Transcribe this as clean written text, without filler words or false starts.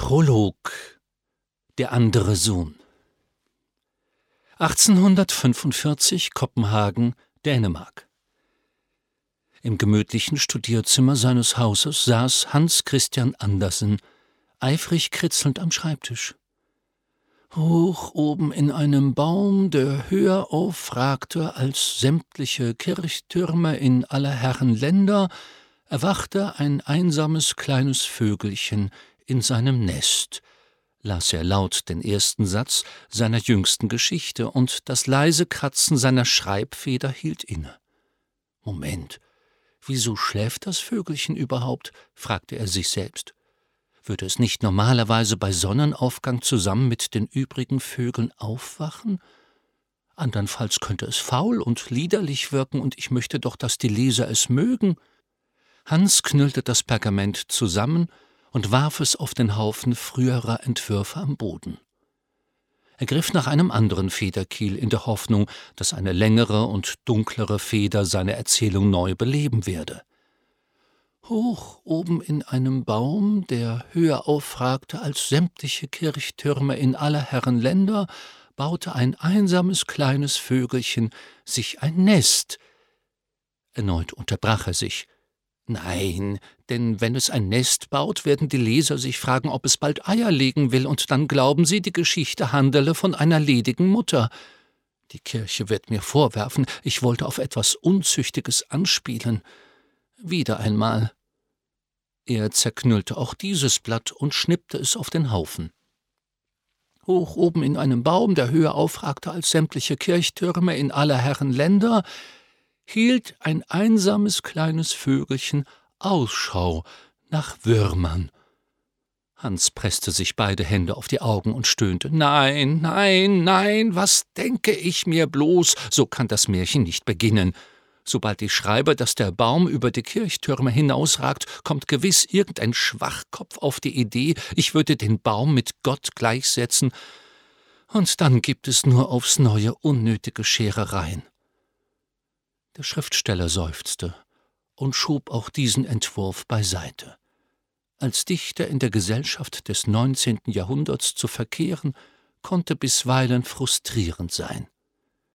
Prolog. Der andere Sohn. 1845, Kopenhagen, Dänemark. Im gemütlichen Studierzimmer seines Hauses saß Hans Christian Andersen, eifrig kritzelnd am Schreibtisch. Hoch oben in einem Baum, der höher aufragte als sämtliche Kirchtürme in aller Herren Länder, erwachte ein einsames kleines Vögelchen in seinem Nest, las er laut den ersten Satz seiner jüngsten Geschichte, und das leise Kratzen seiner Schreibfeder hielt inne. Moment, wieso schläft das Vögelchen überhaupt? Fragte er sich selbst. Würde es nicht normalerweise bei Sonnenaufgang zusammen mit den übrigen Vögeln aufwachen? Andernfalls könnte es faul und liederlich wirken, und ich möchte doch, dass die Leser es mögen. Hans knüllte das Pergament zusammen und warf es auf den Haufen früherer Entwürfe am Boden. Er griff nach einem anderen Federkiel in der Hoffnung, dass eine längere und dunklere Feder seine Erzählung neu beleben werde. Hoch oben in einem Baum, der höher aufragte als sämtliche Kirchtürme in aller Herren Länder, baute ein einsames kleines Vögelchen sich ein Nest. Erneut unterbrach er sich. Nein, denn wenn es ein Nest baut, werden die Leser sich fragen, ob es bald Eier legen will, und dann glauben sie, die Geschichte handele von einer ledigen Mutter. Die Kirche wird mir vorwerfen, ich wollte auf etwas Unzüchtiges anspielen. Wieder einmal. Er zerknüllte auch dieses Blatt und schnippte es auf den Haufen. Hoch oben in einem Baum, der höher aufragte als sämtliche Kirchtürme in aller Herren Länder, hielt ein einsames kleines Vögelchen Ausschau nach Würmern. Hans presste sich beide Hände auf die Augen und stöhnte. Nein, nein, nein, was denke ich mir bloß? So kann das Märchen nicht beginnen. Sobald ich schreibe, dass der Baum über die Kirchtürme hinausragt, kommt gewiss irgendein Schwachkopf auf die Idee, ich würde den Baum mit Gott gleichsetzen, und dann gibt es nur aufs Neue unnötige Scherereien. Der Schriftsteller seufzte und schob auch diesen Entwurf beiseite. Als Dichter in der Gesellschaft des 19. Jahrhunderts zu verkehren, konnte bisweilen frustrierend sein.